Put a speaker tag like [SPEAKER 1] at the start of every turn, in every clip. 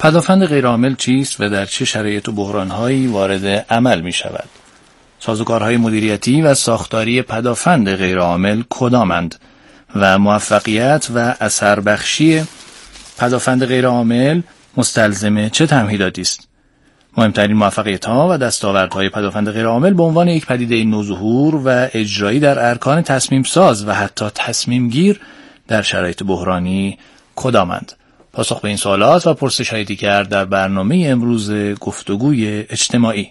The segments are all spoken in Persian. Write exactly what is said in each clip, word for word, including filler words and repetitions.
[SPEAKER 1] پدافند غیرعامل چیست و در چه شرایط و بحران‌هایی وارد عمل می‌شود؟ سازوکارهای مدیریتی و ساختاری پدافند غیرعامل کدامند و موفقیت و اثر بخشی پدافند غیرعامل مستلزم چه تمهیداتی است؟ مهمترین موفقیت‌ها و دستاوردهای پدافند غیرعامل به عنوان یک پدیده نوظهور و اجرایی در ارکان تصمیم ساز و حتی تصمیم گیر در شرایط بحرانی کدامند؟ پاسخ به این سوالات و پرسش‌های دیگر در برنامه امروز گفتگوی اجتماعی.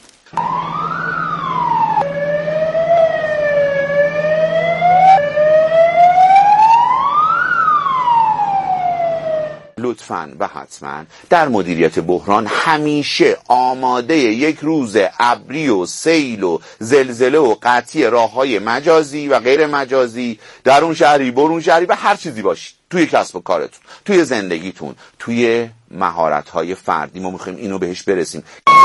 [SPEAKER 2] لطفاً و حتماً در مدیریت بحران همیشه آماده یک روز ابری و سیل و زلزله و قطعی راه‌های مجازی و غیر مجازی در اون شهری برون شهری و هر چیزی باشید، توی کسب و کارتون، توی زندگیتون، توی مهارت‌های فردی. ما می‌خوایم اینو بهش برسیم.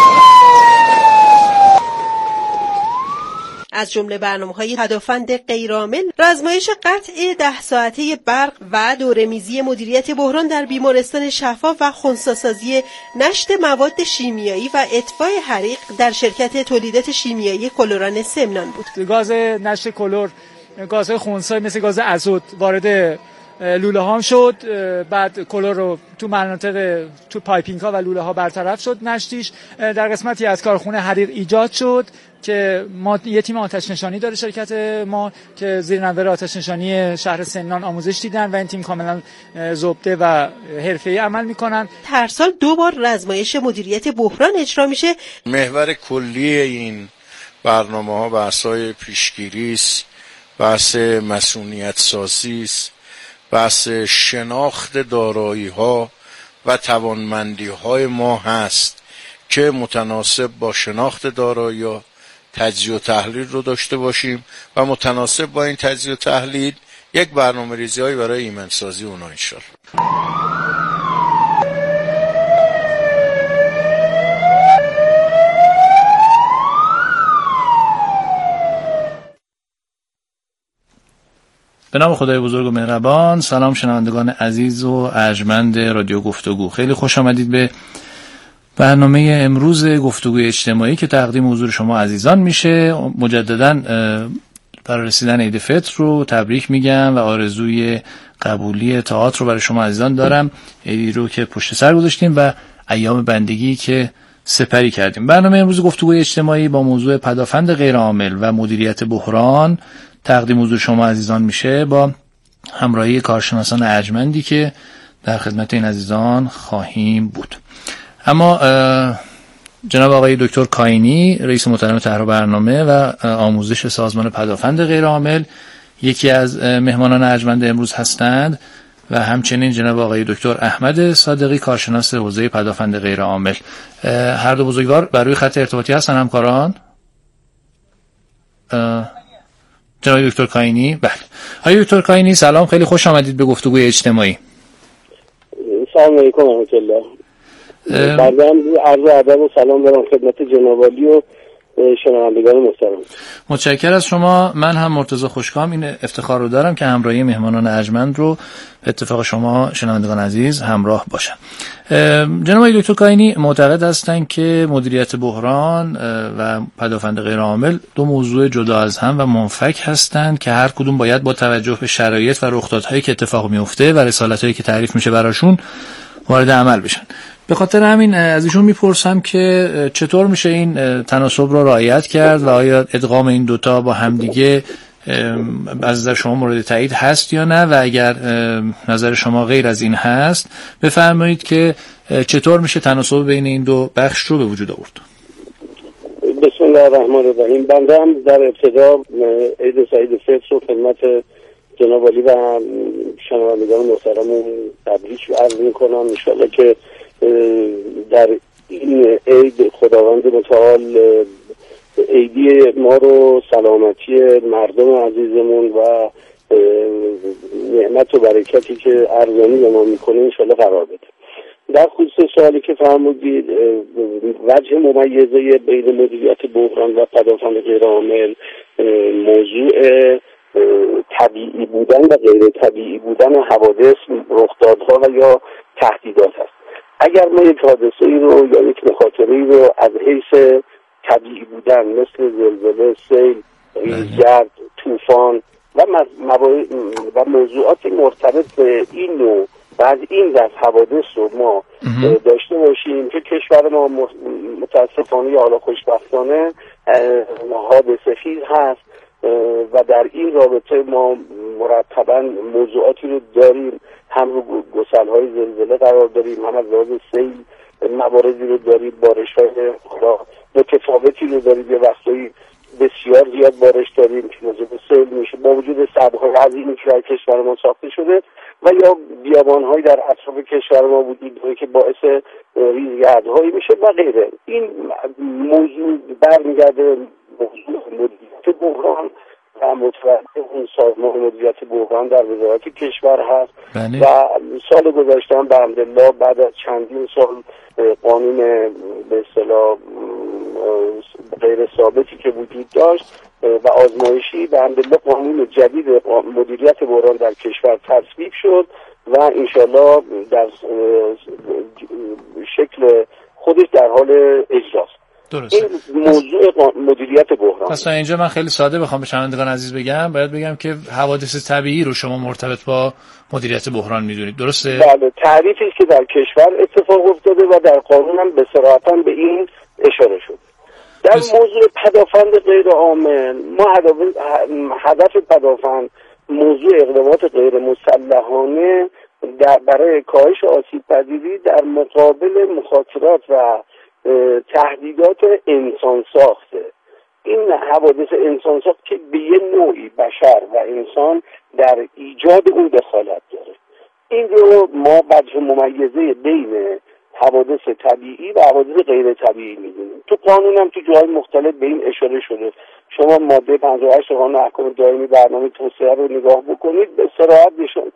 [SPEAKER 3] از جمله برنامه‌های پدافند غیرعامل، رزمایش قطع ده ساعته برق و دوره‌میزی مدیریت بحران در بیمارستان شفا و خنثی‌سازی نشت مواد شیمیایی و اطفاء حریق در شرکت تولیدات شیمیایی کلوران سمنان بود.
[SPEAKER 4] گاز نشت کلور، گازهای خنثی مثل گاز ازوت وارد لوله ها شد، بعد کلور رو تو مناطق تو پایپینگ ها و لوله ها برطرف شد نشتیش. در قسمتی از کارخونه حریق ایجاد شد که ما یه تیم آتش نشانی داره شرکت ما که زیر نظر آتش نشانی شهر سمنان آموزش دیدن و این تیم کاملا ضبطه و حرفه‌ای عمل میکنن.
[SPEAKER 3] هر سال دو بار رزمایش مدیریت بحران اجرا میشه.
[SPEAKER 5] محور کلی این برنامه‌ها بحث‌های پیشگیری است، بحث مسئولیت سازی است، بحث شناخت دارایی‌ها و توانمندی‌های ما هست که متناسب با شناخت دارایی‌ها تجزیه و تحلیل رو داشته باشیم و متناسب با این تجزیه و تحلیل یک برنامه‌ریزی‌هایی برای ایمن‌سازی اونها انشاءالله.
[SPEAKER 1] به نام خدای بزرگ و مهربان. سلام شنوندگان عزیز و ارجمند رادیو گفتگو، خیلی خوش آمدید به برنامه امروز گفتگوی اجتماعی که تقدیم حضور شما عزیزان میشه. مجددا برای رسیدن عید فطر رو تبریک میگم و آرزوی قبولی طاعات رو برای شما عزیزان دارم، عیدی رو که پشت سر گذاشتیم و ایام بندگی که سپری کردیم. برنامه امروز گفتگوی اجتماعی با موضوع پدافند غیرعامل و مدیریت بحران تقدیم حضور شما عزیزان میشه با همراهی کارشناسان ارجمندی که در خدمت این عزیزان خواهیم بود. اما جناب آقای دکتر کاینی، رئیس محترم طرح برنامه و آموزش سازمان پدافند غیرعامل، یکی از مهمانان ارجمند امروز هستند و همچنین جناب آقای دکتر احمد صادقی، کارشناس حوزه پدافند غیرعامل. هر دو بزرگوار بر روی خط ارتباطی هستن همکاران؟ جناب دکتر کاینی. بله. آقای دکتر کاینی سلام، خیلی خوش آمدید به گفتگوی اجتماعی.
[SPEAKER 6] سلام علیکم و رحمت الله. بعدم عرض ادب و سلام دارم خدمت جناب عالی و شنوندگان محترم.
[SPEAKER 1] متشکرم از شما. من هم مرتضی خوشکام این افتخار رو دارم که همراهی مهمانان ارجمند رو به اتفاق شما شنوندگان عزیز همراه باشم. جناب دکتر کاینی معتقد هستند که مدیریت بحران و پدافند غیرعامل دو موضوع جدا از هم و منفک هستند که هر کدوم باید با توجه به شرایط و رخدادهایی که اتفاق میفته و رسالتایی که تعریف میشه براشون وارد عمل بشن. به خاطر همین از ایشون میپرسم که چطور میشه این تناسب رو رعایت کرد و آیا ادغام این دوتا با همدیگه از نظر شما مورد تایید هست یا نه، و اگر نظر شما غیر از این هست بفرمایید که چطور میشه تناسب بین این دو بخش رو به وجود آورد.
[SPEAKER 6] بسم الله الرحمن الرحیم. بنده هم در ابتدا عید سعید فطر رو خدمت جناب عالی و شنوندگان محترم تبریک عرض میکنم. ان شاءالله که در این عید خداوند متعال عیدی ما رو سلامتی مردم عزیزمون و نعمت و برکتی که ارزانی به ما میکنه انشالله قرار بده. در خصوص سوالی که فرمودید، وجه ممیزه بین مدیریت بحران و پدافند غیرعامل موضوع طبیعی بودن و غیر طبیعی بودن حوادث، رخدادها و یا تهدیدات هست. اگر ما یک حادثه ای رو یا یک مخاطره ای رو از حیث طبیعی بودن مثل زلزله، سیل، ریزگرد، طوفان و و موضوعات مرتبط به این نوع و از این دست حوادث رو ما داشته باشیم که کشور ما متاسفانه یا حالا خوشبختانه حادثه خیز هست و در این رابطه ما مرتبا موضوعاتی رو داریم، هم رو گسل‌های زلزله قرار داریم، هم از لحاظ سیل مواردی رو داریم، بارش‌های متفاوتی رو داریم، یه وقتایی بسیار زیاد بارش داریم که موجب سیل میشه با وجود سدهای عظیمی که در کشور ما ساخته شده و یا بیابان‌هایی در اطراف کشور ما وجود داره که باعث ریزگردهایی میشه و غیره. این موضوع برمیگرده موضوع مدیریت بحران و متوجه اون سازمان مدیریت بحران در وزارت کشور هست. بله. و سال گذشته هم بحمدالله بعد از چندین سال قانون به اصطلاح غیر ثابتی که وجود داشت و آزمایشی بحمدالله قانون جدید مدیریت بحران در کشور تصویب شد و انشالله در شکل خودش در حال اجراست.
[SPEAKER 1] درسته.
[SPEAKER 6] این موضوع مدیریت بحران.
[SPEAKER 1] پس اینجا من خیلی ساده بخوام به شنوندگان عزیز بگم، باید بگم که حوادث طبیعی رو شما مرتبط با مدیریت بحران میدونید، درسته؟
[SPEAKER 6] بله، تعریفی که در کشور اتفاق افتاده و در قانون هم به صراحت به این اشاره شد. در بس... موضوع پدافند غیر عامل، ما هدف پدافند موضوع اقدامات غیر مسلحانه برای کاهش آسیب پذیری در مقابل مخاطرات و تهدیدات انسان ساخته. این حوادث انسان ساخت که به یه نوعی بشر و انسان در ایجاد اون دخالت داره. این رو ما وجه ممیزه بین حوادث طبیعی و حوادث غیر طبیعی میدونیم. تو قانون هم تو جای مختلف به این اشاره شده. شما ماده پنجاه و هشت قانون احکام دائمی برنامه توسعه رو نگاه بکنید، به صراحت نشون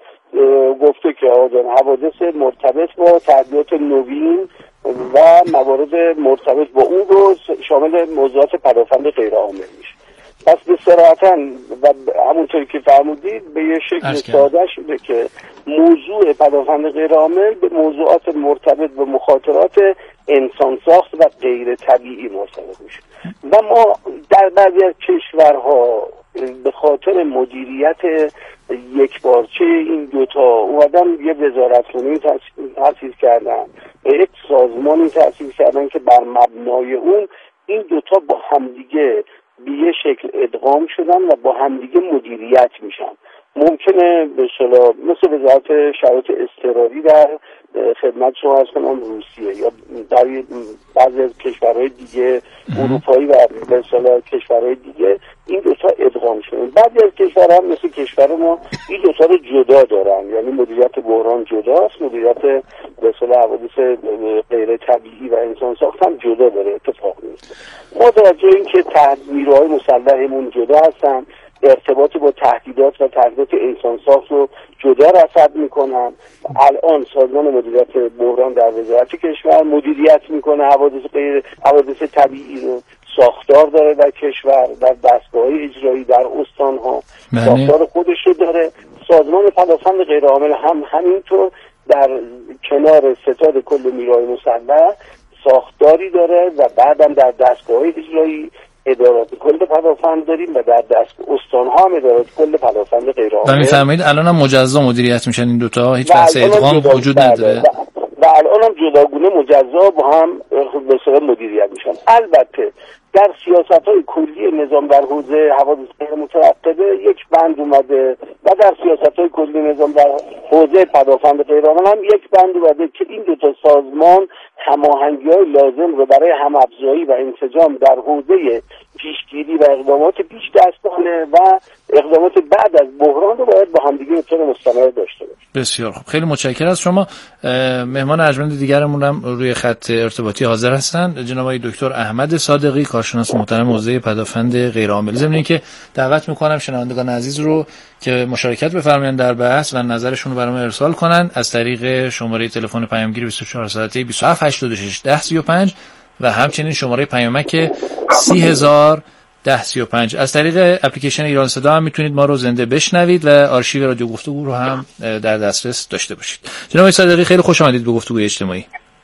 [SPEAKER 6] گفته که آدم حوادث مرتبط با تهدیدات نوین و موارد مرتبط با اون رو شامل موضوعات پدافند غیر عامل میشه. پس به صراحتاً و همونطوری که فرمودید به یه شکل ساده شده که موضوع پدافند غیر عامل به موضوعات مرتبط با مخاطرات انسان ساخت و غیر طبیعی مرتبط میشه و ما در بعضی از کشورها به خاطر مدیریت یک بارچه این دوتا اومدن یه وزارتخونه تأسیس کردن، یک سازمانی تأسیس کردن که بر مبنای اون این دوتا با همدیگه به یه شکل ادغام شدن و با همدیگه مدیریت میشن. ممکنه به اصطلاح مثل وزارت شرایط اضطراری در خدمت شما هست کنم روسیه یا در بعضی از کشورهای دیگه اروپایی و به اصطلاح کشورهای دیگه این دوتا ادغام شدن. بعضی از کشورها مثل کشور ما این دوتا رو جدا دارن، یعنی مدیریت بحران جداست، مدیریت به اصطلاح حوادث غیر طبیعی و انسان ساخت هم جدا داره اتفاق میفته. ما توجه این که نیروهای مسلحمون جدا هستن، ارتباط با تهدیدات و تهدیدات انسان ساخت رو جدا رصد میکنن. الان سازمان مدیریت بحران در وزارت کشور مدیریت میکنه حوادث غیر حوادث طبیعی رو، ساختار داره در کشور، در دستگاه‌های اجرایی، در استان‌ها ساختار خودش رو داره. سازمان پدافند غیر عامل هم همینطور در کنار ستاد کل نیروهای مسلح ساختاری داره و بعدم در دستگاه‌های اجرایی ادارات کل پدافند داریم و در دست استان‌ها هم ادارات کل پدافند غیر عامل.
[SPEAKER 1] و می‌فرمایید الان هم مجزا مدیریت میشن این دوتا، هیچ بحث ادغام وجود نداره
[SPEAKER 6] و الان هم جداگونه مجزا با هم به صورت مدیریت میشن. البته در سیاست‌های کلی نظام در حوزه حوادث غیر مترقبه یک بند اومده و در سیاست‌های کلی نظام در حوزه پدافند غیر عامل هم یک بند اومده که این دو تا سازمان هماهنگی‌های لازم رو برای هم‌افزایی و انسجام در حوزه پیشگیری و اقدامات پیش دستانه و اقدامات بعد از بحران رو باید با همدیگه به طور مستمر داشته باشیم.
[SPEAKER 1] بسیار خوب، خیلی متشکرم از شما. مهمان ارجمند دیگرمون هم روی خط ارتباطی حاضر هستن، جناب آقای دکتر احمد صادقی، کارشناس محترم حوزه پدافند غیر عامل. ضمن اینکه دعوت میکنم شنوندگان عزیز رو که مشارکت بفرمایند در بحث و نظرشون رو برام ارسال کنن از طریق شماره تلفن پیامگیر بیست و چهار ساعته بیست و هفت هشتاد و شش ده سی و پنج و همچنین شماره پیامک سی هزار ده سی و پنج. از طریق اپلیکیشن ایران صدا هم میتونید ما رو زنده بشنوید و آرشیو رادیو گفتگو رو هم در دسترس داشته باشید. جناب صادقی خیلی خوش آمدید به گفتگوی اجتماعی.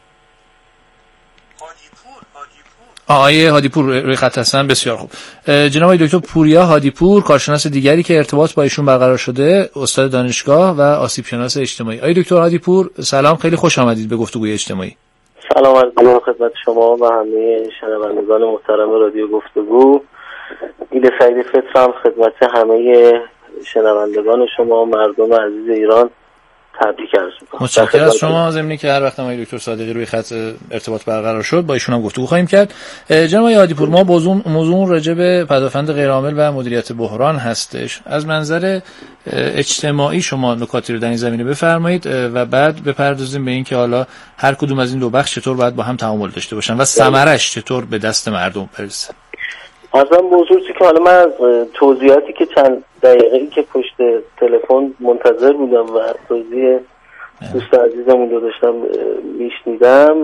[SPEAKER 1] آقای هادیپور روی خط هستن. بسیار خوب. جناب آقای دکتر پوریا هادیپور، کارشناس دیگری که ارتباط با ایشون برقرار شده، استاد دانشگاه و آسیب شناس اجتماعی. آقای دکتر هادیپور سلام، خیلی خوش آمدید به گفتگوی اجتماعی.
[SPEAKER 7] سلام علیکم خدمت شما و همه شنوندگان محترم رادیو گفتگو. عید سعید فطر هم خدمت همه شنوندگان شما مردم عزیز ایران تبریک عرض می‌کنم.
[SPEAKER 1] متشکرم از شما. ضمنی که هر وقت آقای دکتر صادقی روی خط ارتباط برقرار شد با ایشون هم گفتگو خواهیم کرد. جناب آقای هادیپور، ما موضوع موضوع راجع به پدافند غیرعامل و مدیریت بحران هستش. از منظر اجتماعی شما نکاتی رو در این زمینه بفرمایید و بعد بپردازیم به این که حالا هر کدوم از این دو بخش چطور باید با هم تعامل داشته باشن و ثمرش چطور به دست مردم برسه.
[SPEAKER 7] اصلا موضوعی که حالا من از توضیحاتی که چند دقیقه‌ای که پشت تلفن منتظر بودم و توضیح دوست عزیزمون رو داشتم میشنیدم،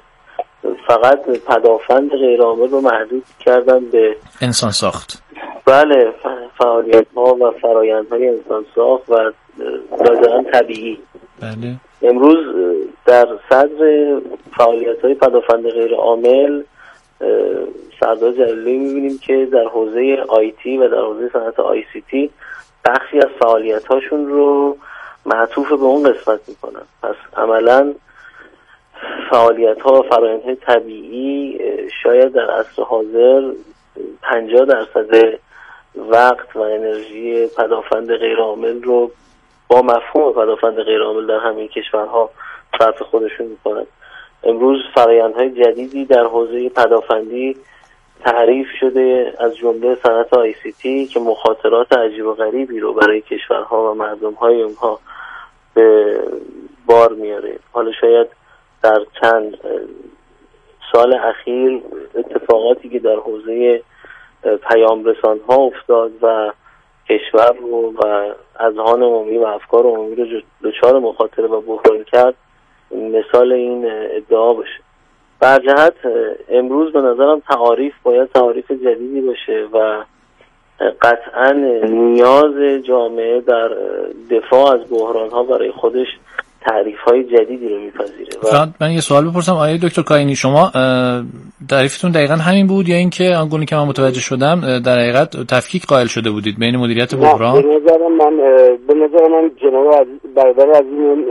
[SPEAKER 7] فقط پدافند غیرعامل رو محدود کردم به
[SPEAKER 1] انسان ساخت.
[SPEAKER 7] بله، فعالیت‌ها و فرآیندهای انسان ساخت و ظاهراً طبیعی.
[SPEAKER 1] بله.
[SPEAKER 7] امروز در صدر فعالیت‌های پدافند غیرعامل سردار جلیلی می‌بینیم که در حوزه آیتی و در حوزه صنعت آی سی تی بخشی از فعالیت‌هاشون رو معطوف به اون قسمت می‌کنن. پس عملاً فعالیت‌ها و فرآیندهای طبیعی شاید در عصر حاضر پنجاه درصد وقت و انرژی پدافند غیرعامل رو با مفهوم پدافند غیرعامل در همه کشورها صرف خودشون می‌کنن. امروز فرآیندهای جدیدی در حوزه پدافندی تعریف شده، از جمله صنعت آی سی تی که مخاطرات عجیب و غریبی رو برای کشورها و مردم‌های اونها به بار میاره. حالا شاید در چند سال اخیر اتفاقاتی که در حوزه پیام رسان‌ها افتاد و کشور رو و اذهان عمومی و افکار عمومی رو دچار مخاطره و بحران کرد مثال این ادعا باشه. بر جهت امروز به نظرم تعاریف باید تعاریف جدیدی باشه و قطعا نیاز جامعه در دفاع از بحران‌ها برای خودش تعریف‌های جدیدی رو میپذیره.
[SPEAKER 1] و من یه سوال بپرسم آقای دکتر کاینی، شما تعریفتون دقیقاً همین بود یا اینکه آنگونه که من متوجه شدم در حقیقت تفکیک قائل شده بودید بین مدیریت بحران؟
[SPEAKER 6] به نظر من به نظر من جناب برادر عزیز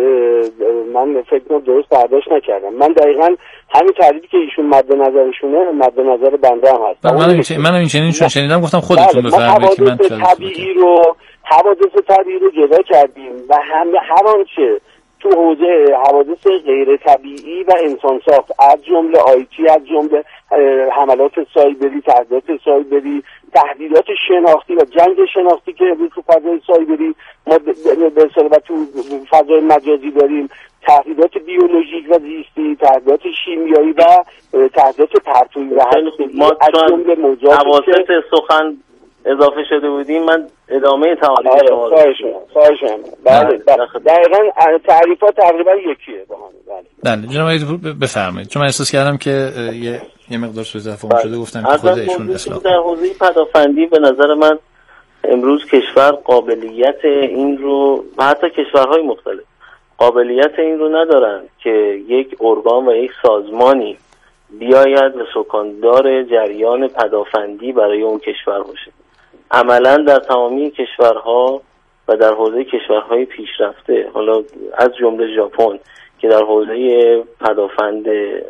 [SPEAKER 6] من فکر کنم درست برداشت نکردم. من دقیقاً همین تعریفی که ایشون مد نظرشونه مد نظر بنده هم هست.
[SPEAKER 1] منم منم این چنین چون شنیدم گفتم خودتون بفرمایید که من
[SPEAKER 6] طبیعی رو حوادث طبیعی رو جدا کردیم و هم هر آنچه تو حوزه حوادث غیر طبیعی و انسان ساخت از جمله آیتی، از جمله حملات سایبری، تهدیدات سایبری، تهدیدات شناختی و جنگ شناختی که تو فضای سایبری ما به اصطلاح تو فضای مجازی داریم، تهدیدات بیولوژیک و زیستی، تهدیدات شیمیایی و تهدیدات پرتویی و
[SPEAKER 7] ما از جمله موضوعات حوادث سخن اضافه شده بودیم. من ادامه تعریف شما رو
[SPEAKER 6] خواهشم. بله دقیقاً تعریفات تقریبا یکیه با هم.
[SPEAKER 1] بله بله جناب آقای بفرمایید، چون من احساس کردم که یه یه مقدار سوء تفاهم شده، گفتم که خود ایشون اصلاح
[SPEAKER 7] در حوزه پدافندی به نظر من امروز کشور قابلیت این رو و حتی کشورهای مختلف قابلیت این رو ندارن که یک ارگان و یک سازمانی بیاید و سکاندار جریان پدافندی برای اون کشور باشه. عملا در تمامی کشورها و در حوزه کشورهای پیشرفته، حالا از جمله ژاپن که در حوزه پدافند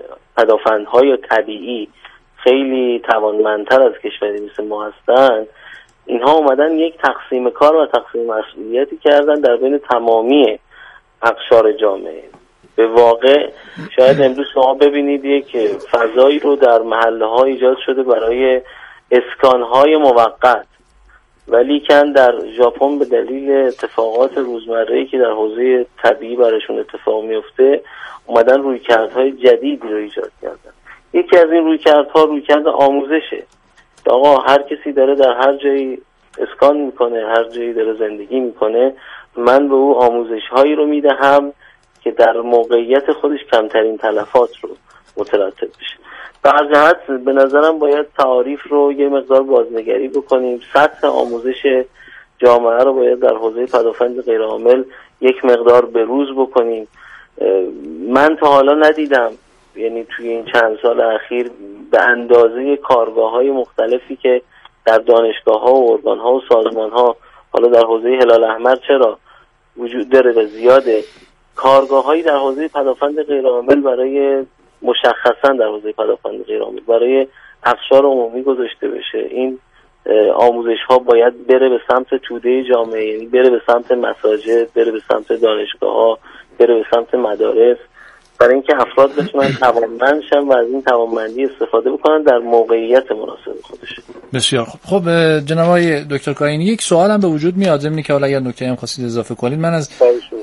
[SPEAKER 7] پدافندهای طبیعی خیلی توانمندتر از کشوری مثل ما هستند، اینها اومدن یک تقسیم کار و تقسیم مسئولیتی کردن در بین تمامی اقشار جامعه. به واقع شاید امروز شما ببینید یک فضایی رو در محله ها ایجاد شده برای اسکان های موقت، ولی کن در ژاپن به دلیل اتفاقات روزمره‌ای که در حوزه طبیعی براشون اتفاق میفته اومدن رویکردهای جدیدی رو ایجاد کردن. یکی از این رویکردها رویکرد آموزشه. آقا هر کسی داره در هر جایی اسکان میکنه، هر جایی داره زندگی میکنه، من به او آموزش هایی رو میدهم که در موقعیت خودش کمترین تلفات رو مترتب بشه. در جهت به نظرم باید تعاریف رو یه مقدار بازنگری بکنیم، سطح آموزش جامعه رو باید در حوزه پدافند غیرعامل یک مقدار بروز بکنیم. من تا حالا ندیدم یعنی توی این چند سال اخیر به اندازه کارگاه‌های مختلفی که در دانشگاه‌ها و ارگان‌ها و سازمان‌ها حالا در حوزه هلال احمر چرا وجود داره و زیاده، کارگاه‌هایی در حوزه پدافند غیرعامل برای مشخصاً در حوزه پدافند غیرعامل برای افشار عمومی گذاشته بشه. این آموزش‌ها باید بره به سمت توده جامعه، یعنی بره به سمت مساجد، بره به سمت دانشگاه‌ها، بره به سمت مدارس، برای اینکه افراد بتونن توانمند شن و از این توانمندی استفاده بکنن در موقعیت مناسب خودش.
[SPEAKER 1] بسیار خوب. خب جناب آقای دکتر کاینی، یک سوال هم به وجود میاد، ضمن که حالا اگر نکته هم خواستید اضافه کنید. من از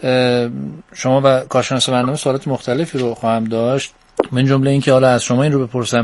[SPEAKER 1] شما و کارشناس برنامه سوالات مختلفی رو خواهم داشت، من جمله این که حالا از شما این رو بپرسم،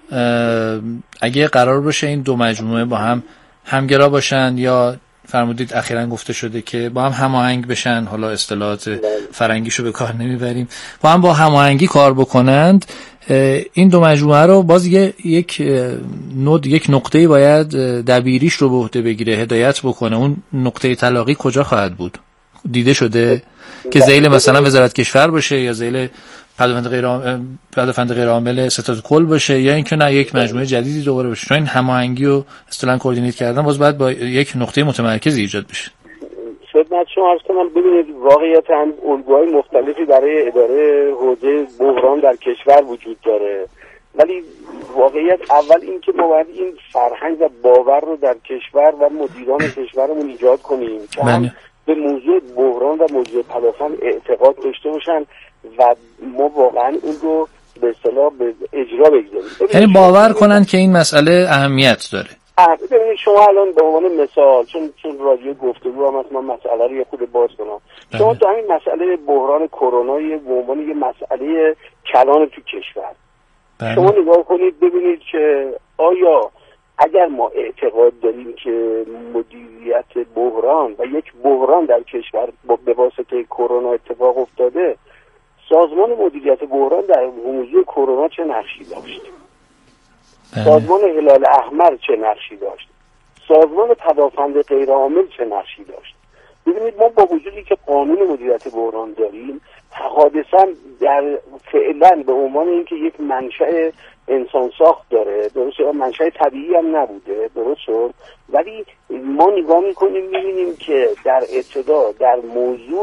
[SPEAKER 1] اگه قرار باشه این دو مجموعه با هم همگرا باشن یا فرمودید اخیراً گفته شده که با هم هماهنگ بشن، حالا اصطلاحات فرنگیشو به کار نمیبریم، با هم با هماهنگی کار بکنند، این دو مجموعه رو باز یک نود یک نقطه‌ای باید دبیریش رو به عهده بگیره، هدایت بکنه. اون نقطه تلاقی کجا خواهد بود؟ دیده شده که ذیل مثلا وزارت کشور باشه یا ذیل پدافند غیر پدافند غیر عامل ستاد کل باشه، یا اینکه نه یک مجموعه جدیدی دوباره باشه؟ چون این هماهنگی و اصطلاحاً کوردینیت کردن باز باید با یک نقطه متمرکزی ایجاد بشه.
[SPEAKER 6] خدمت شما عرض کنم، ببینید واقعیتاً الگوهای مختلفی برای اداره حوزه بحران در کشور وجود داره، ولی واقعیت اول این که ما باید این فرهنگ و باور رو در کشور و مدیران کشورمون ایجاد کنیم که هم به موضوع بحران و موضوع پدافند اعتقاد داشته باشن و ما واقعا اون رو به اصطلاح به اجرا بگذاریم،
[SPEAKER 1] یعنی باور کنن که این مسئله اهمیت داره.
[SPEAKER 6] ببینید شما الان به عنوان مثال، چون چون رادیو گفتگو هم من مسئله رو یه خود باز کنم، شما تو همین مسئله بحران کرونا به عنوان یه مسئله کلان تو کشور بله. شما نگاه کنید ببینید که آیا اگر ما اعتقاد داریم که مدیریت بحران و یک بحران در کشور به واسطه کرونا اتفاق افتاده، سازمان مدیریت بحران در موضوع کرونا چه نقشی داشت؟ بله. سازمان هلال احمر چه نقشی داشت؟ سازمان پدافند غیرعامل چه نقشی داشت؟ ببینید ما با وجودی که قانون مدیریت بحران داریم، حادثا در فعلا به عنوان اینکه یک منشأ انسان ساخت داره، درست، منشأ طبیعی هم نبوده، درست شد، ولی ما نگاه میکنیم میبینیم که در ابتدا در موضوع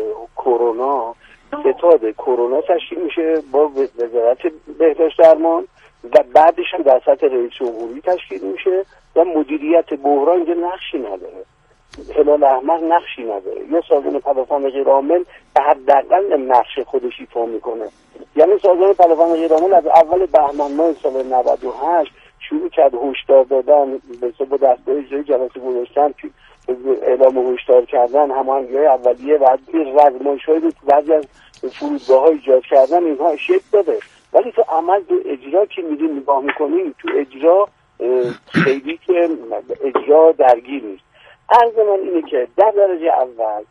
[SPEAKER 6] کرونا ستاد کرونا تشکیل میشه با وزارت بهداشت درمان و بعدش هم در سطح رئیس جمهوری تشکیل میشه و مدیریت بحران که نقشی نداره، هلال احمر نقشی نداره، یا سازمان پدافند غیرعامل به حداقل نقش خودش ایفا میکنه. یعنی سازمان پدافند غیرعامل از اول بهمن ماه سال نود و هشت شروع کرد هشدار دادن، به با دستگاه اجرایی جلسه گذاشتن، اعلام هشدار کردن، هماهنگی‌های اولیه و رزمایش‌هایی رو بعضی از فرودگاه‌ها ایجاد کردن، اینها شکل داده، ولی تو عمل تو اجرا که می‌ریم نگاه می‌کنیم، تو اجرا خیلی که اجرا درگیر نیست. عرض من اینه که در درجه اول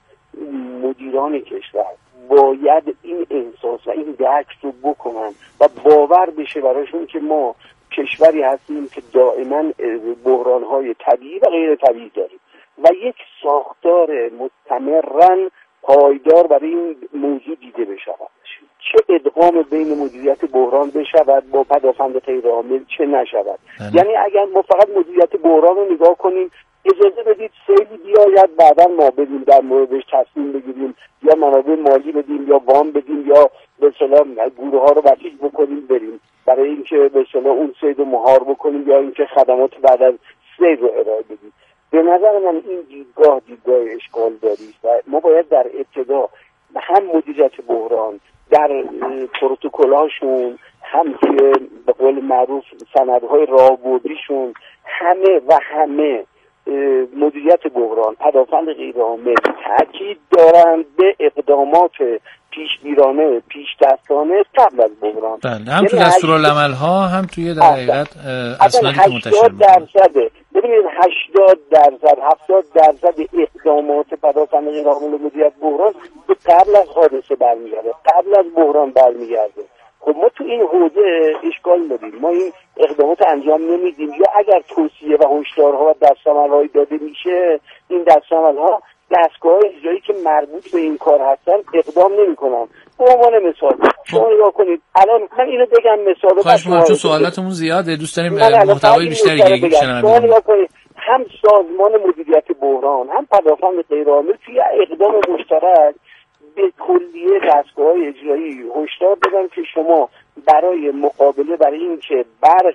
[SPEAKER 6] مدیران کشور باید این احساس و این درک رو بکنن و باور بشه براشون که ما کشوری هستیم که دائما بحران‌های طبیعی و غیر طبیعی داریم و یک ساختار مستمرن پایدار برای این موضوع دیده بشود. چه ادغام بین مدیریت بحران بشود با پدافند غیرعامل، چه نشود. یعنی اگر ما فقط مدیریت بحران رو نگاه کنیم، اجازه بدید سیلی بیاید بعدا ما بدیم در موردش تصمیم بگیریم، یا منابع مالی بدیم یا وام بدیم یا به اصطلاح گروه ها رو بسیج بکنیم بریم برای اینکه به اصطلاح اون سید رو مهار بکنیم یا اینکه خدمات بعد از سید رو ارائه بدیم. به نظر من این دیدگاه دیدگاه اشکال داری و ما باید در ابتدا هم مدیریت بحران در پروتکل‌هاشون، هم توی به قول معروف سندهای راهبردیشون، همه و همه مدیریت بحران پدافند غیرعامل تاکید دارن به اقدامات پیشگیرانه پیش دستانه قبل از بحران.
[SPEAKER 1] بله، هم تو دستورالعمل ها هم توی در حقیقت اسنادی که منتشر
[SPEAKER 6] میشه. ببینید هشتاد درصد هفتاد درصد اقدامات پدافند غیرعامل مدیریت بحران به قبل از حادثه برمیگرده، قبل از بحران برمیگرده. خب ما تو این حوزه اشکال داریم، ما این اقدامات انجام نمیدیم، یا اگر توصیه و هشدارها و دستورالعمل‌های داده میشه، این دستورالعمل‌ها دستگاه اجرایی که مربوط به این کار هستن اقدام نمیکنن. به عنوان مثال شما نگاه کنید الان من اینو بگم مثال
[SPEAKER 1] خواهش می‌کنم چون سوالاتمون زیاده دوست داریم محتوای بیشتری بگیم.
[SPEAKER 6] شما نگاه کنید هم سازمان مدیریت بحران هم پدافند غیرعامل توی اقدام مشترک به کلیه دستگاه‌های اجرایی هشدار دادن که شما برای مقابله برای اینکه برق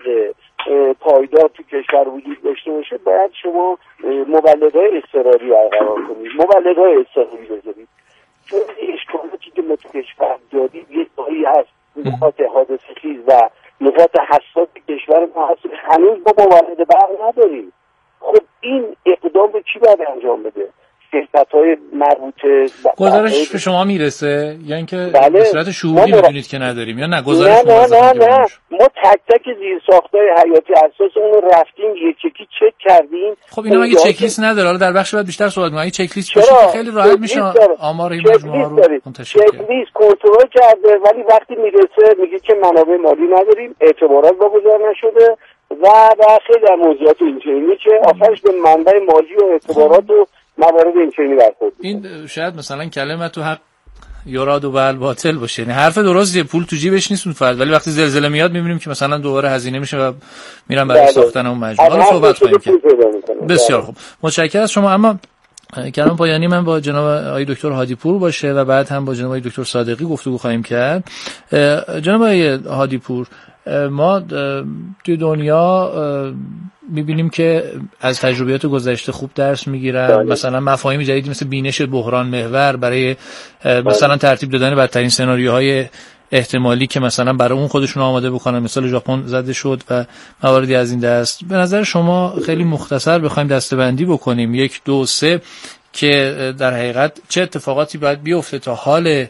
[SPEAKER 6] پایدار تو کشور وجود داشته باشه باید شما مولدهای اضطراری برقرار کنید، مولدهای اضطراری بذارید. چون اشکالاتی که ما تو کشور داریم یه جایی هست نقاط حادثه خیز و نقاط حساس کشور ما هست هنوز ما مولد برق نداریم. خب این اقدام به کی باید انجام بده؟ شرکت‌های مربوطه.
[SPEAKER 1] گزارش به شما میرسه یا اینکه
[SPEAKER 6] بله.
[SPEAKER 1] به صورت شعوری میدونید که نداریم یا نه گزارش
[SPEAKER 6] نه نه نه نه ما تک تک زیر ساختای حیاتی اساس اون رو رفتیم یک یکی چک کردیم.
[SPEAKER 1] خب اینا اگه چک لیست نداره حالا در بخش بعد بیشتر صحبت می‌کنیم. چک لیست باشه خیلی راحت میشه آمار این مجموعه رو منتشر
[SPEAKER 6] کرد. چک لیست کنترل کرده ولی وقتی میرسه میگه که منابع مالی نداریم، اعتبارات واگذار نشده و در خیلی در موضوعات اینچنینی که آخرش به منبع مالی و اعتبارات و موارد اینچنینی برخورد.
[SPEAKER 1] این شاید مثلا کلمه تو حق یراد و بل باطل باشه، یعنی حرف درستیه، پول تو جیبش نیست اون فرد، ولی وقتی زلزله میاد میبینیم که مثلا دوباره هزینه میشه و میرن برای ساختن اون مجموعه. حالا صحبت کنیم که بسیار خوب، متشکرم از شما. اما کلام پایانی من با جناب آقای دکتر هادی پور باشه و بعد هم با جناب آقای دکتر صادقی گفتگو خواهیم کرد. جناب آقای هادی پور، ما توی دنیا میبینیم که از تجربیات گذشته خوب درس میگیرن، مثلا مفاهیم جدیدی مثل بینش بحران محور برای مثلا ترتیب دادن بدترین سناریوهای احتمالی که مثلا برای اون خودشون آماده بکنن، مثال ژاپن زده شد و مواردی از این دست. به نظر شما خیلی مختصر بخوایم دسته‌بندی بکنیم یک دو سه که در حقیقت چه اتفاقاتی باید بیفته تا حال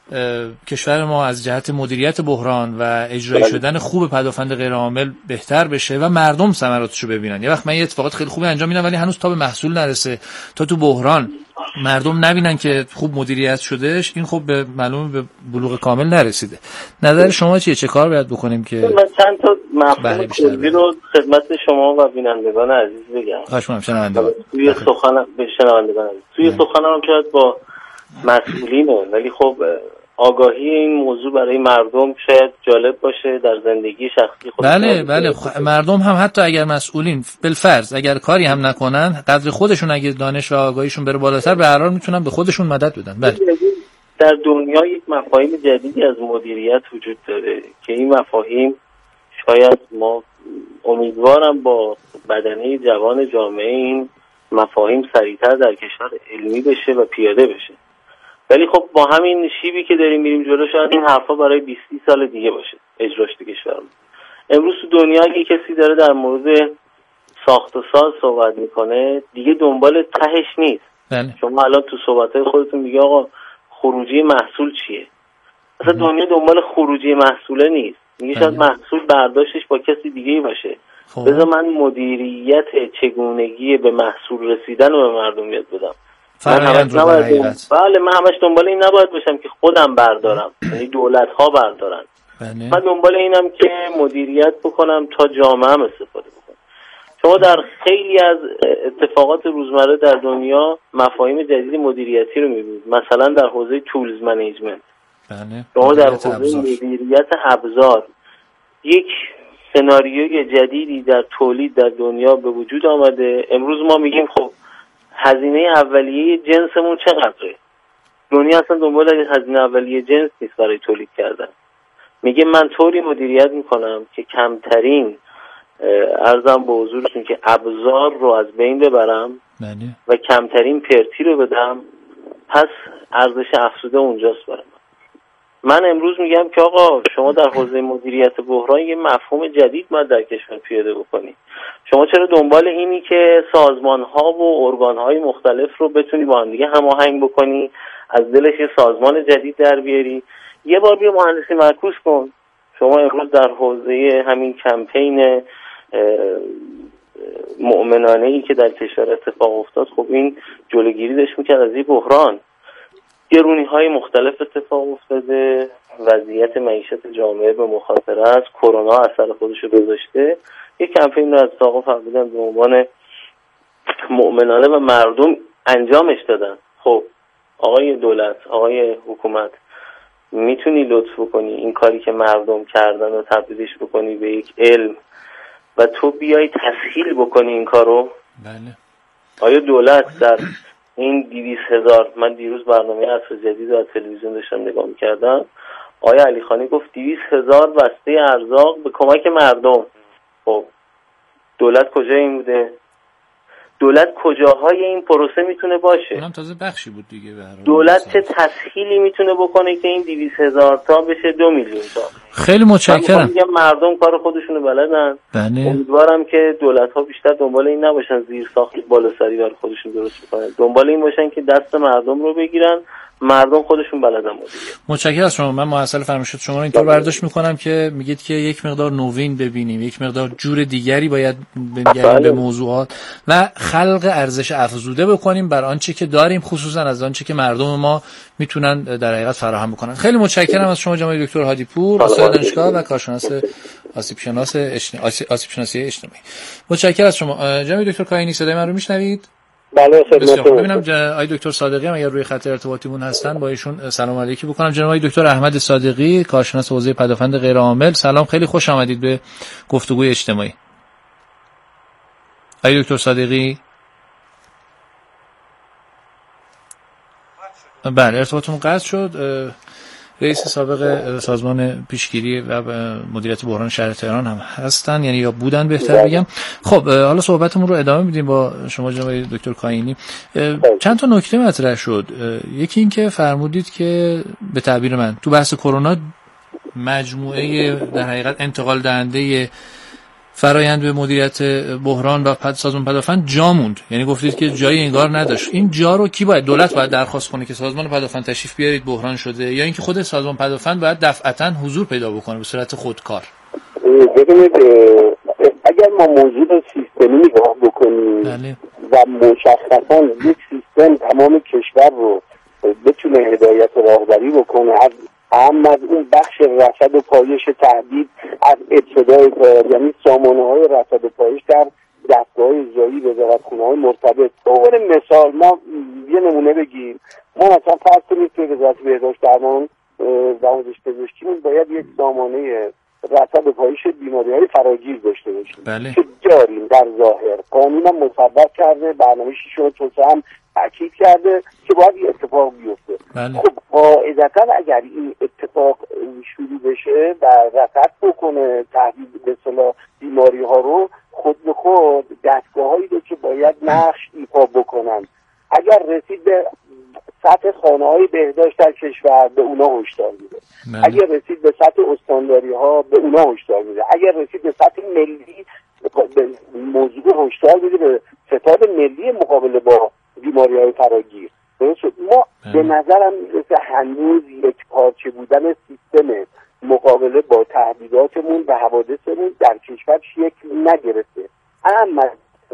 [SPEAKER 1] کشور ما از جهت مدیریت بحران و اجرایی شدن خوب پدافند غیرعامل بهتر بشه و مردم ثمراتشو ببینن. یه وقت من یه اتفاقات خیلی خوبی انجام میدم ولی هنوز تا به محصول نرسه، تا تو بحران مردم نبینن که خوب مدیریت شدهش، این خب به معلومه به بلوغ کامل نرسیده. نظر شما چیه؟ چه کار باید بکنیم که
[SPEAKER 7] من چند تا مفهوم کلی رو خدمت شما و بینندگان عزیز بگم؟
[SPEAKER 1] خواهش می‌کنم شنوندگان.
[SPEAKER 7] توی سخنم به شنوندگان عزیز توی سخنم شاید با مسئولینه ولی خب آگاهی این موضوع برای مردم شاید جالب باشه در زندگی شخصی خود.
[SPEAKER 1] بله بله خ... مردم هم حتی اگر مسئولین بالفرض اگر کاری هم نکنن قدر خودشون اگه دانش و آگاهیشون بره بالاتر به هر حال میتونن به خودشون مدد بدن. بله
[SPEAKER 7] در دنیا یک مفاهیم جدیدی از مدیریت وجود داره که این مفاهیم شاید ما امیدوارم با بدنه جوان جامعه این مفاهیم سریعتر در کشور علمی بشه و پیاده بشه. ولی خب با همین شیبی که داریم میریم جلو شاید این حرفا برای بیست سال دیگه باشه اجراش تو کشورمون. امروز تو دنیا اگه کسی داره در مورد ساخت و ساز صحبت میکنه دیگه دنبال تهش نیست.
[SPEAKER 1] بله.
[SPEAKER 7] شما الان تو صحبتای خودتون میگه آقا خروجی محصول چیه؟ اصلا دنیا دنبال خروجی محصوله نیست، میگه شاید محصول برداشتش با کسی دیگه باشه. بذار من مدیریت چگونگی به محصول رسیدن رو به مردم یاد بدم.
[SPEAKER 1] فرآیند رو در حقیقت.
[SPEAKER 7] بله من همش دنبال این نباید باشم که خودم بردارم، یعنی دولت ها بردارن.
[SPEAKER 1] بله.
[SPEAKER 7] من دنبال اینم که مدیریت بکنم تا جامعه هم استفاده بکنم. شما در خیلی از اتفاقات روزمره در دنیا مفاهیم جدید مدیریتی رو میبینید، مثلا در حوزه تولز منیجمنت.
[SPEAKER 1] بله.
[SPEAKER 7] شما در حوزه مدیریت ابزار یک سناریوی جدیدی در تولید در دنیا به وجود آمده. امروز ما میگیم خب هزینه اولیه جنسمون چقدره؟ دنیا اصلا دنبال هزینه اولیه جنس نیست برای تولید کردن. میگه من طوری مدیریت میکنم که کمترین ارزم به حضورتون که ابزار رو از بین ببرم
[SPEAKER 1] بله.
[SPEAKER 7] و کمترین پرتی رو بدم، پس ارزش افزوده اونجاست برام. من امروز میگم که آقا شما در حوزه مدیریت بحران یه مفهوم جدید باید در کشور پیاده بکنی. شما چرا دنبال اینی که سازمان‌ها و ارگان‌های مختلف رو بتونی با هم دیگه هماهنگ بکنی، از دلش یه سازمان جدید در بیاری؟ یه بار بیا مهندسی معکوس کن. شما امروز در حوزه همین کمپین مؤمنانه‌ای که در کشور اتفاق افتاد، خب این جلوگیری داشت می‌کرد از این بحران. گرونی‌های مختلف اتفاق افتاده، وضعیت معیشت جامعه به مخاطره است، کرونا اثر خودش رو گذاشته. یک کمپین رو از آقا فرمودن به عنوان مؤمنانه و مردم انجامش دادن. خب آقای دولت، آقای حکومت، میتونی لطف بکنی این کاری که مردم کردن و تبدیلش بکنی به یک علم و تو بیای تسهیل بکنی این کارو؟
[SPEAKER 1] بله.
[SPEAKER 7] آیا دولت در این دویست هزار، من دیروز برنامه عصر جدید رو از تلویزیون داشتم نگاه میکردم، آیا علی خانی گفت دویست هزار بسته ارزاق به کمک مردم. خب دولت کجا این بوده؟ دولت کجاهای این پروسه میتونه باشه؟
[SPEAKER 1] اونم تازه بخشی بود دیگه. به
[SPEAKER 7] دولت چه تسهیلی میتونه بکنه که این دویست هزار تا بشه دو میلیون تا؟
[SPEAKER 1] خیلی متشکرم.
[SPEAKER 7] میگم مردم کار خودشونو بلدن.
[SPEAKER 1] بله.
[SPEAKER 7] امیدوارم که دولت ها بیشتر دنبال این نباشن زیر ساخت بالا سری برای خودشون درست بکنن، دنبال این باشن که دست مردم رو بگیرن، مردم خودشون بلدن مدیریت.
[SPEAKER 1] متشکرم از شما. من محصل فرمایشات شما رو اینطور برداشت میکنم که میگید که یک مقدار نوین ببینیم، یک مقدار جور دیگری باید بنگریم به موضوعات و خلق ارزش افزوده بکنیم بر آنچه که داریم، خصوصا از آنچه که مردم ما میتونن در حقیقت فراهم بکنن. خیلی متشکرم از شما جناب دکتر هادی پور، استاد دانشگاه و کارشناس آسیب شناس اجتماعی آسیب شناسی اجتماعی. متشکرم از شما جناب دکتر کاینی. صدای من رو میشنوید؟
[SPEAKER 6] بله خدمتتون.
[SPEAKER 1] ببینم آقای دکتر صادقی هم اگر روی خط ارتباطیمون هستن با ایشون سلام علیکی بکنم. جناب آقای دکتر احمد صادقی، کارشناس حوزه پدافند غیر عامل، سلام، خیلی خوش آمدید به گفتگوی اجتماعی. آقای دکتر صادقی بله ارتباطمون قطع شد. رئیس سابق سازمان پیشگیری و مدیریت بحران شهر تهران هم هستن، یعنی یا بودن بهتر بگم. خب حالا صحبتمون رو ادامه میدیم با شما جناب دکتر کاینی. چند تا نکته مطرح شد. یکی این که فرمودید که به تعبیر من تو بحث کرونا مجموعه در حقیقت انتقال دهنده فرایند به مدیریت بحران و پد سازمان پدافند جا موند، یعنی گفتید که جایی انگار نداشت. این جا رو کی باید؟ دولت باید درخواست کنه که سازمان پدافند تشریف بیارید بحران شده، یا اینکه خود سازمان پدافند باید دفعتاً حضور پیدا بکنه به صورت خودکار؟
[SPEAKER 6] ببینید اگر ما موضوع سیستمی نگاه بکنیم
[SPEAKER 1] بله.
[SPEAKER 6] و مشخصاً یک سیستم تمام کشور رو بتونه هدایت و راهبری بکنه، هم از اون بخش رصد و پایش تهدید از ابتدای کار، یعنی سامانه‌های رصد و پایش در دستگاه اجرایی وزارتخونه‌های مرتبط. به عنوان مثال ما یه نمونه بگیم، ما مثلا فرض کنیم که وزارت بهداشت درمان و آموزش پزشکی باید یک سامانه رصد و پایش بیماری‌های فراگیر داشته باشیم.
[SPEAKER 1] بله.
[SPEAKER 6] که داریم در ظاهر، قانون هم مصوب کرده، برنامه شیشم توسعه هم تاکید کرده که باید این اتفاق بیفته.
[SPEAKER 1] بله.
[SPEAKER 6] خب قاعدتاً اگر این اتفاق شروع بشه و رصد بکنه تهدید به اصطلاح بیماری ها رو، خود به خود دستگاه هایی رو که باید نقش ایفا بکنن، اگر رسید به سطح خانه های بهداشت در کشور به اونا هشدار میده، اگر رسید به سطح استانداری ها به اونا هشدار میده، اگر رسید به سطح ملی به موضوع هشدار میده به ستاد ملی مقابله با بیماری های فراگیر. ما به نظرم میرسه هنوز یک پارچه بودن سیستم مقابله با تهدیداتمون و حوادثمون در کشور شکل نگرفته. اما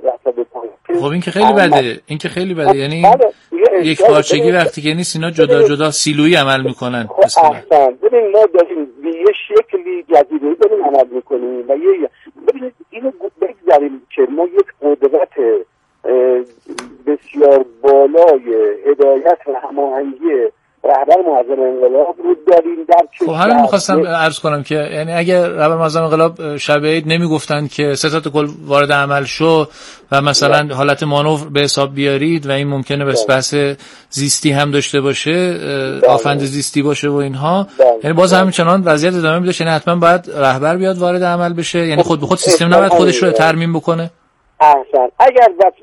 [SPEAKER 1] خب این که خیلی بده، این که خیلی بده، یعنی یک پارچگی وقتی که نیست، اینا جدا جدا سیلویی عمل میکنن.
[SPEAKER 6] احسن. ببین ما داریم به یه شکلی جزیره‌ای داریم عمل میکنیم و یه ببینید اینو بگذاریم که ما یک قدرت بسیار بالای هدایت و هماهنگی رهبر معظم انقلاب رو داریم در کشور.
[SPEAKER 1] خب همین می‌خواستم عرض کنم که یعنی اگر رهبر معظم انقلاب شب عید نمیگفتن که ستاد کل وارد عمل شو و مثلا ده. حالت مانور به حساب بیارید و این ممکنه بس بحث زیستی هم داشته باشه، آفند زیستی باشه و اینها، یعنی باز همچنان وضعیت ادامه میده. یعنی حتما باید رهبر بیاد وارد عمل بشه، یعنی خود به خود سیستم نباید خودش رو ترمیم بکنه.
[SPEAKER 6] احسن. اگر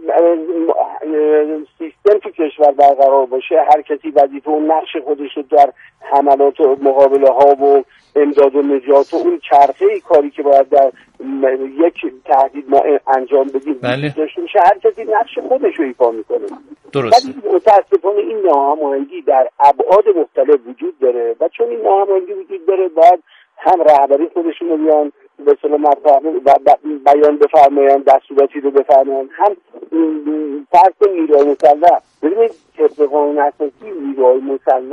[SPEAKER 6] سیستم تو کشور برقرار باشه، هر کسی وظیفه و نقش خودش رو در حملات و مقابله ها و امداد و نجات و اون چرخه کاری که باید در یک تهدید ما انجام بدیم
[SPEAKER 1] بله.
[SPEAKER 6] داشته میشه، هر کسی نقش خودش رو ایفا میکنه.
[SPEAKER 1] درسته.
[SPEAKER 6] ولی متاسفانه این ناهماهنگی در ابعاد مختلف وجود داره و چون این ناهماهنگی وجود داره باید هم رهبری خودشون رو بیان به اصطلاح مطرح بیان بفرمایند، دستوراتی رو بفرمایند، هم فرق نیروهای مسلح. ببینید طبق قانون اساسی نیروهای مسلح